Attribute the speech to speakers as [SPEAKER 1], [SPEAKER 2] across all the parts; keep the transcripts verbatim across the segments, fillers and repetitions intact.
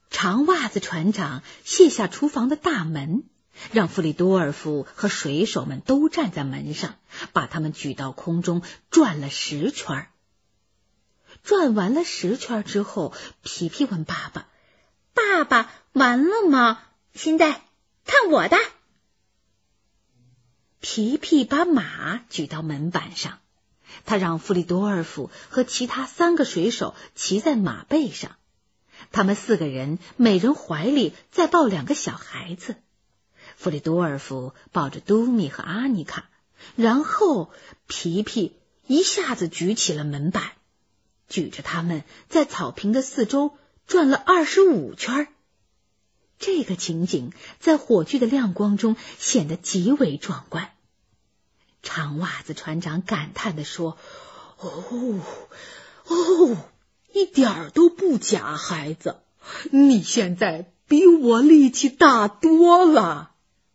[SPEAKER 1] 长袜子船长卸下厨房的大门，让弗里多尔夫和水手们都站在门上，把他们举到空中转了十圈。转完了十圈之后，皮皮问爸爸：“
[SPEAKER 2] 爸爸，完了吗？现在看我的！”
[SPEAKER 1] 皮皮把马举到门板上，他让弗里多尔夫和其他三个水手骑在马背上，他们四个人每人怀里再抱两个小孩子。弗里多尔夫抱着都米和阿妮卡，然后皮皮一下子举起了门板，举着他们在草坪的四周转了二十五圈。这个情景在火炬的亮光中显得极为壮观。长袜子船长感叹地说：“哦哦，一点儿都不假，孩子，你现在比我力气大多了。”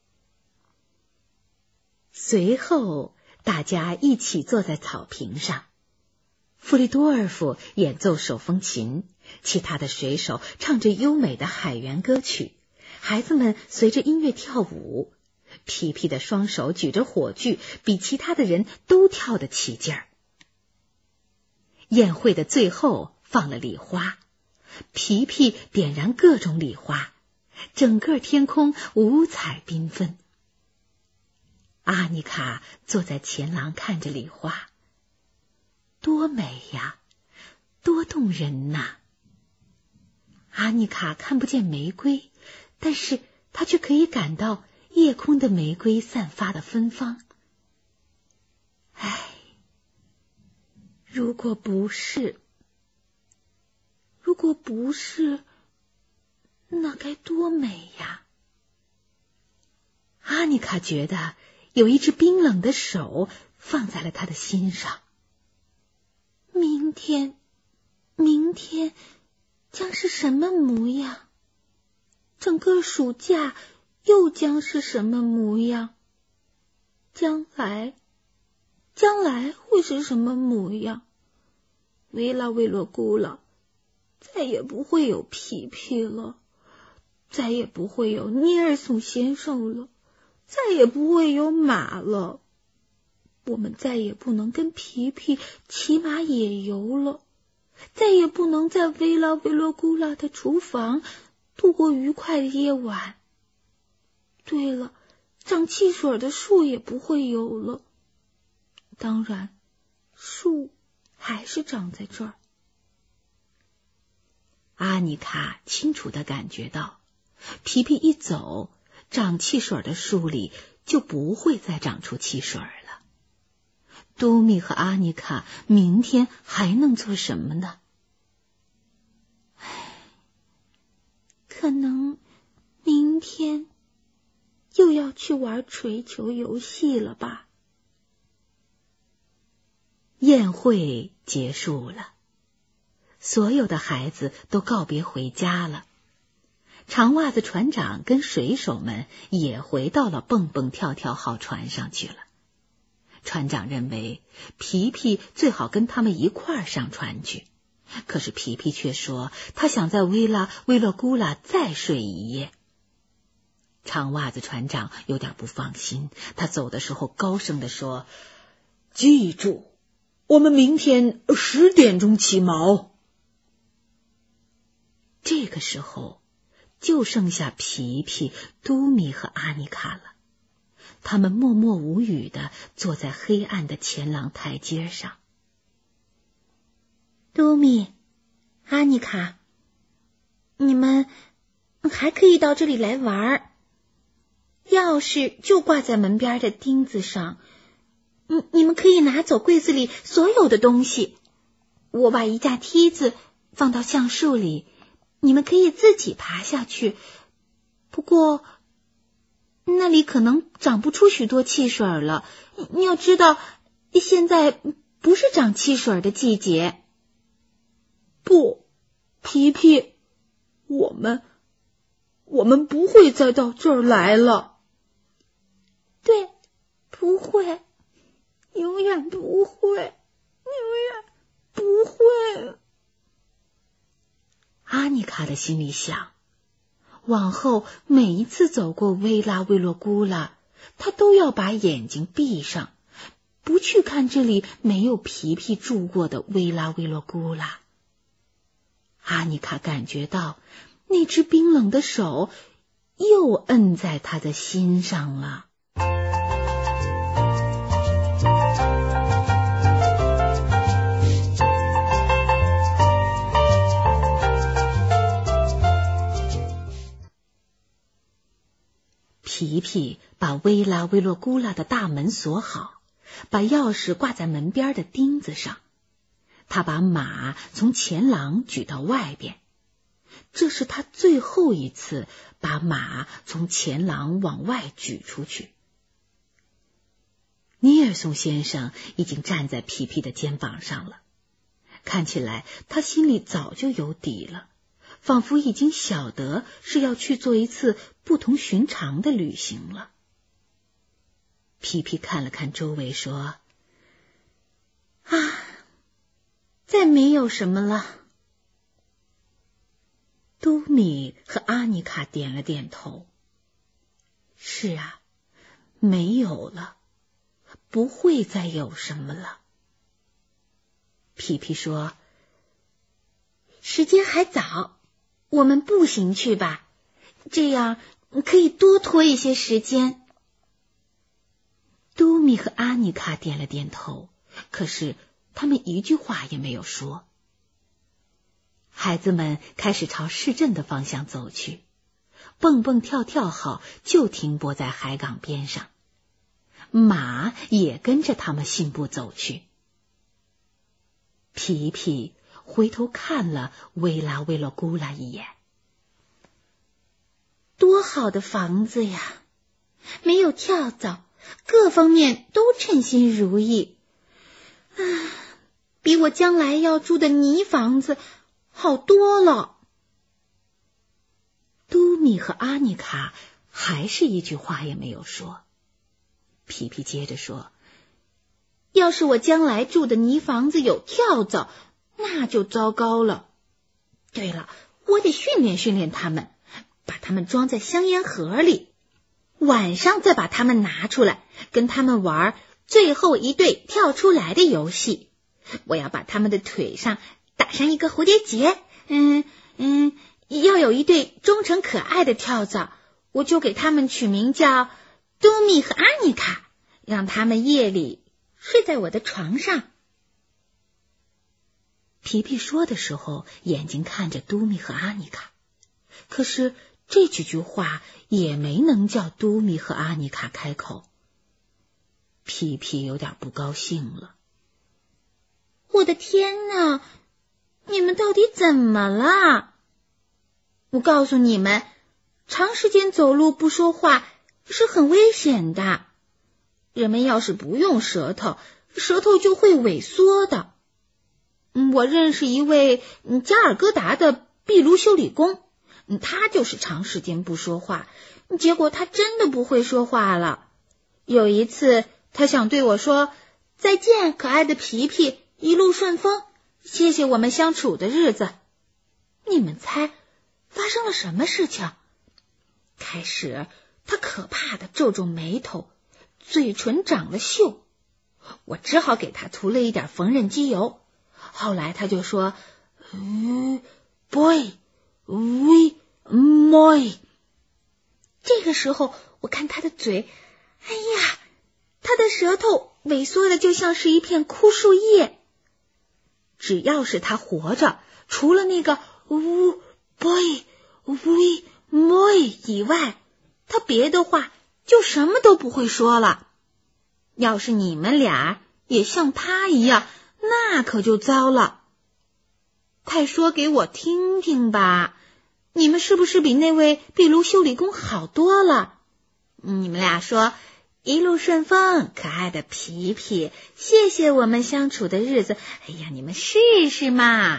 [SPEAKER 1] 随后，大家一起坐在草坪上。弗里多尔夫演奏手风琴，其他的水手唱着优美的海员歌曲，孩子们随着音乐跳舞。皮皮的双手举着火炬，比其他的人都跳得起劲儿。宴会的最后放了礼花，皮皮点燃各种礼花，整个天空五彩缤纷。阿妮卡坐在前廊看着礼花，多美呀，多动人呐！阿妮卡看不见玫瑰，但是她却可以感到夜空的玫瑰散发的芬芳。唉，如果不是，如果不是，那该多美呀！阿妮卡觉得有一只冰冷的手放在了她的心上。明天，明天将是什么模样？整个暑假又将是什么模样？将来，将来会是什么模样？维拉维罗姑了，再也不会有皮皮了，再也不会有尼尔松先生了，再也不会有马了。我们再也不能跟皮皮骑马野游了，再也不能在维拉维罗姑拉的厨房度过愉快的夜晚。对了，长汽水的树也不会有了。当然，树还是长在这儿。阿妮卡清楚地感觉到，皮皮一走，长汽水的树里就不会再长出汽水了。多米和阿妮卡明天还能做什么呢？唉，可能明天又要去玩锤球游戏了吧。宴会结束了，所有的孩子都告别回家了。长袜子船长跟水手们也回到了蹦蹦跳跳号船上去了。船长认为皮皮最好跟他们一块儿上船去，可是皮皮却说他想在维拉维勒古拉再睡一夜。长袜子船长有点不放心，他走的时候高声地说：“记住，我们明天十点钟起锚。”这个时候就剩下皮皮、都米和阿妮卡了。他们默默无语地坐在黑暗的前廊台阶上。
[SPEAKER 2] 都米、阿妮卡，你们还可以到这里来玩，钥匙就挂在门边的钉子上。嗯，你们可以拿走柜子里所有的东西。我把一架梯子放到橡树里，你们可以自己爬下去。不过那里可能长不出许多汽水了，你要知道，现在不是长汽水的季节。
[SPEAKER 3] 不，皮皮，我们，我们不会再到这儿来了。
[SPEAKER 2] 对，不会，永远不会，永远不会。
[SPEAKER 1] 阿妮卡的心里想， 往后每一次走过薇拉维洛古拉，他都要把眼睛闭上，不去看这里没有皮皮住过的薇拉维洛古拉。阿妮卡感觉到那只冰冷的手又摁在他的心上了。皮皮把薇拉维洛古拉的大门锁好，把钥匙挂在门边的钉子上。他把马从前廊举到外边，这是他最后一次把马从前廊往外举出去。尼尔松先生已经站在皮皮的肩膀上了，看起来他心里早就有底了，仿佛已经晓得是要去做一次不同寻常的旅行了。皮皮看了看周围，说：“
[SPEAKER 2] 啊，再没有什么了。”
[SPEAKER 1] 都米和阿妮卡点了点头。是啊，没有了，不会再有什么了。皮皮说：“
[SPEAKER 2] 时间还早，我们步行去吧，这样可以多拖一些时间。”
[SPEAKER 1] 都米和阿妮卡点了点头，可是他们一句话也没有说。孩子们开始朝市镇的方向走去，蹦蹦跳跳好就停泊在海港边上，马也跟着他们信步走去。皮皮回头看了薇拉维洛古拉一眼。
[SPEAKER 2] 多好的房子呀，没有跳蚤，各方面都称心如意。啊，比我将来要住的泥房子好多了。
[SPEAKER 1] 都米和阿妮卡还是一句话也没有说。皮皮接着说：“
[SPEAKER 2] 要是我将来住的泥房子有跳蚤，那就糟糕了。对了，我得训练训练他们，把它们装在香烟盒里，晚上再把它们拿出来，跟他们玩最后一对跳出来的游戏。我要把他们的腿上打上一个蝴蝶结，嗯嗯，要有一对忠诚可爱的跳蚤，我就给他们取名叫都米和阿妮卡，让他们夜里睡在我的床上。”
[SPEAKER 1] 皮皮说的时候，眼睛看着都米和阿妮卡，可是这几句话也没能叫都米和阿妮卡开口。皮皮有点不高兴了。
[SPEAKER 2] 我的天哪，你们到底怎么了？我告诉你们，长时间走路不说话是很危险的。人们要是不用舌头，舌头就会萎缩的。我认识一位加尔各答的壁炉修理工，他就是长时间不说话，结果他真的不会说话了。有一次，他想对我说：“再见，可爱的皮皮，一路顺风，谢谢我们相处的日子。”你们猜发生了什么事情？开始，他可怕的皱皱眉头，嘴唇长了锈，我只好给他涂了一点缝纫机油。后来他就说：“嗯 ，boy， we moi。”这个时候，我看他的嘴，哎呀，他的舌头萎缩的就像是一片枯树叶。只要是他活着，除了那个 w boy we moi 以外，他别的话就什么都不会说了。要是你们俩也像他一样，那可就糟了。快说给我听听吧，你们是不是比那位壁炉修理工好多了？你们俩说：“一路顺风，可爱的皮皮，谢谢我们相处的日子。”哎呀，你们试试嘛。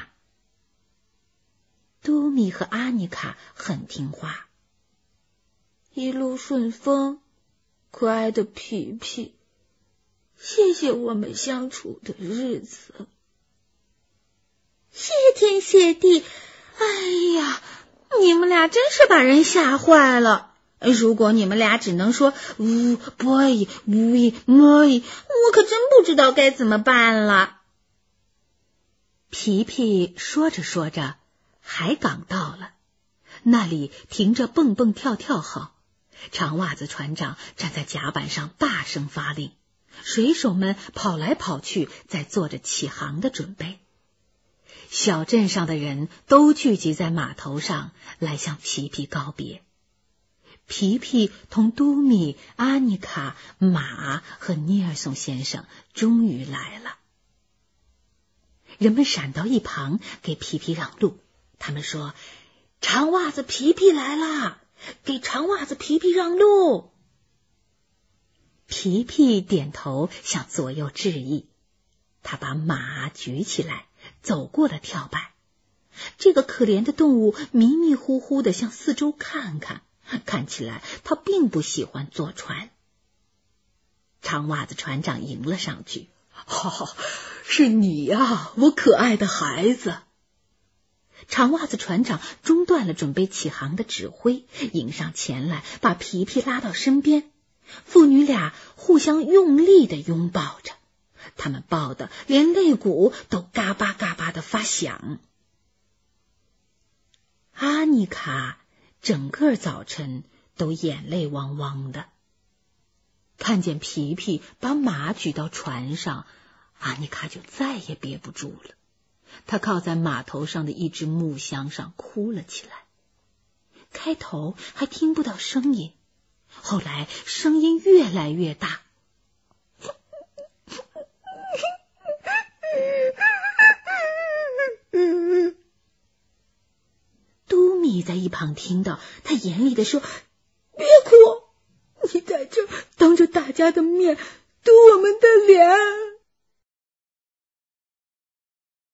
[SPEAKER 1] 都米和阿妮卡很听话。
[SPEAKER 3] 一路顺风，可爱的皮皮，谢谢我们相处的日子。
[SPEAKER 2] 谢天谢地！哎呀， 你们俩真是把人吓坏了。如果你们俩只能说呜不以无以莫以，我可真不知道该怎么办了。
[SPEAKER 1] 皮皮说着说着，海港到了，那里停着蹦蹦跳跳号，长袜子船长站在甲板上大声发令，水手们跑来跑去，在做着起航的准备。小镇上的人都聚集在码头上，来向皮皮告别。皮皮同都米、阿妮卡、马和尼尔松先生终于来了。人们闪到一旁给皮皮让路，他们说：长袜子皮皮来啦，给长袜子皮皮让路。皮皮点头向左右致意，他把马举起来，走过了跳板。这个可怜的动物迷迷糊糊地向四周看看，看起来他并不喜欢坐船。长袜子船长迎了上去：哦，是你呀，我可爱的孩子。长袜子船长中断了准备起航的指挥，迎上前来，把皮皮拉到身边。父女俩互相用力地拥抱着，他们抱得连肋骨都嘎巴嘎巴地发响。阿妮卡整个早晨都眼泪汪汪的，看见皮皮把马举到船上，阿妮卡就再也憋不住了，她靠在码头上的一只木箱上哭了起来。开头还听不到声音，后来声音越来越大。都米在一旁听到，他严厉地说：别哭，你在这当着大家的面堵我们的脸。